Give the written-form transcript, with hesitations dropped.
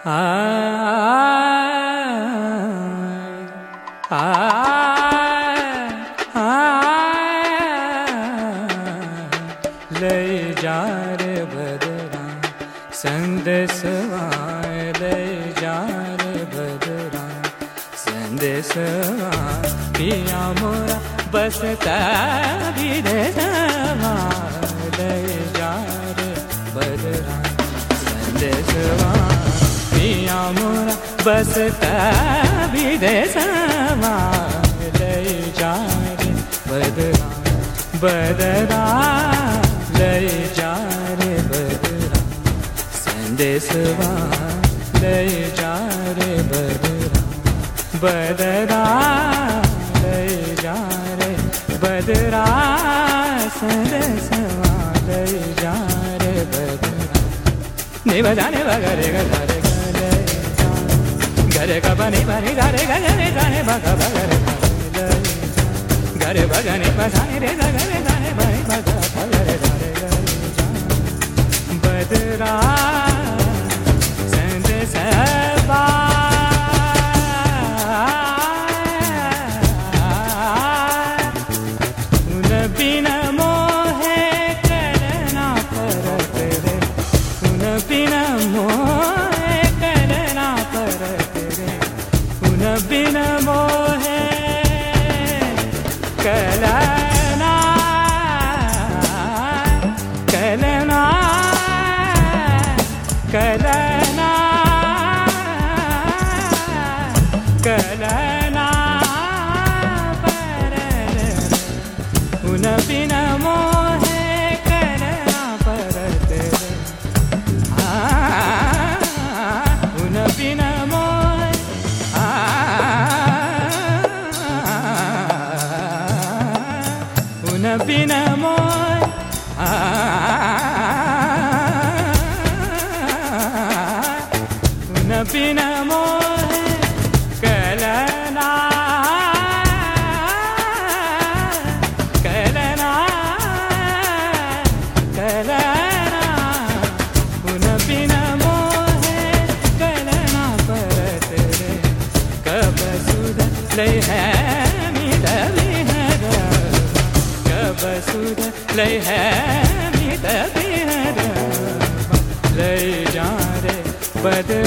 आ आ ले जा रे बदरा संदेशवा ले जा रे बदरा संदेशवा पिया मोरा बसता विदेशवा ले जा रे बदरा संदेशवा पिया मोरा बसता विदेशवा ले जा रे बदरा बदरा ले जा रे बदरा संदेशवा ले जा रे बदरा बदरा ले जा रे बदरा संदेशवा ले जा रे बदरा ने बजाने बगरे गरे गरे गरे का बने बने गरे गरे जाने बगा बगरे गरे बजाने बजाने रे गरे जाने भाई बगा बगरे गरे बदरा संदेशवा उन बिना मोहे करना परत रे उन बिना मोहे करना परत रे उन बिना मोहे करना करना करना करना परत उन बिना मोहे करना परत उन बिना मोहे उन बिना मोहे उन बिना मोहे करना करना करना उन बिना मोहे करना परत रे कब सुध ले है मिदली है कब सुध ले है मिदली है ले जा रे बदरा